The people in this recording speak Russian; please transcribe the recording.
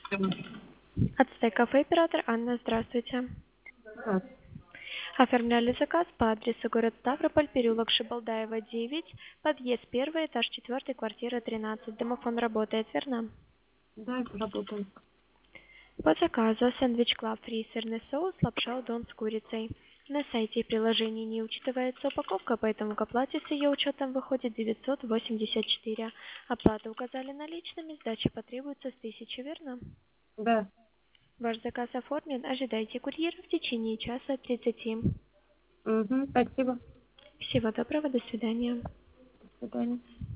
Ацтек кафе оператор Анна, здравствуйте. Да, Оформляли заказ по адресу город Ставрополь, переулок Шибалдаева, 9, подъезд 1, этаж 4, квартира 13. Домофон работает, верно? да, работает. По заказу сэндвич Клаб фри, сырный соус, лапша удон с курицей. На сайте и приложении не учитывается упаковка, поэтому к оплате с ее учетом выходит 984. Оплату указали наличными, сдача потребуется с 1000, верно? Да. Ваш заказ оформлен, ожидайте курьера в течение часа 30. Угу, спасибо. Всего доброго, до свидания. До свидания.